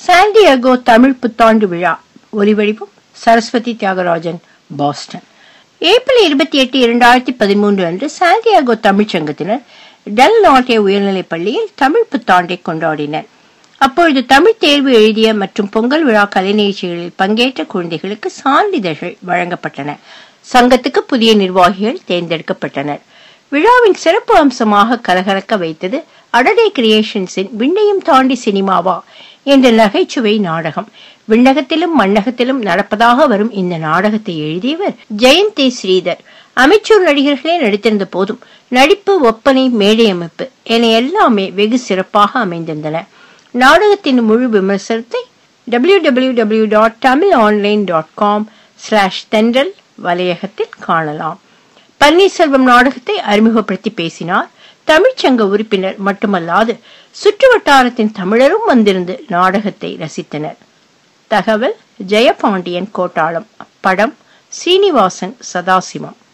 Santiago Tamil புத்தாண்டு விழா. ஒலிவடிவம் சரஸ்வதி தியாகராஜன், பாஸ்டன். ஏப்ரல் 28, 2013 அன்று சாண்டியாகோ தமிழ்ச்சங்கத்தினர் டெல் நாட்டே உயர்நிலைப் பள்ளியில் தமிழ் புத்தாண்டை கொண்டாடினர். அப்பொழுது தமிழ் தேர்வு எழுதிய மற்றும் பொங்கல் விழா கலை நிகழ்ச்சிகளில் பங்கேற்ற குழந்தைகளுக்கு சான்றிதழ்கள் வழங்கப்பட்டன. சங்கத்துக்கு புதிய நிர்வாகிகள் தேர்ந்தெடுக்கப்பட்டனர். விழாவின் சிறப்பு அம்சமாக கலகலக்க வைத்தது அடடே கிரியேஷன்ஸின் விண்ணையும் தாண்டி சினிமாவா என்ற நகைச்சுவை நாடகம். விண்ணகத்திலும் மண்ணகத்திலும் நடப்பதாக வரும் இந்த நாடகத்தை எழுதியவர் ஜெயந்தி ஸ்ரீதர். அமைச்சூர் நடிகர்களே நடித்திருந்த போதும் நடிப்பு, ஒப்பனை, மேடை அமைப்பு என எல்லாமே வெகு சிறப்பாக அமைந்திருந்தன. நாடகத்தின் முழு விமர்சனத்தை www.tamilonline.com/தென்றல் வலையகத்தில் காணலாம். பன்னீர்செல்வம் நாடகத்தை அறிமுகப்படுத்தி பேசினார். தமிழ்ச்சங்க உறுப்பினர் மட்டுமல்லாது சுற்று வட்டாரத்தின் தமிழரும் வந்திருந்து நாடகத்தை ரசித்தனர். தகவல் ஜெயபாண்டியன் கோட்டாளம். படம் சீனிவாசன் சதாசிவம்.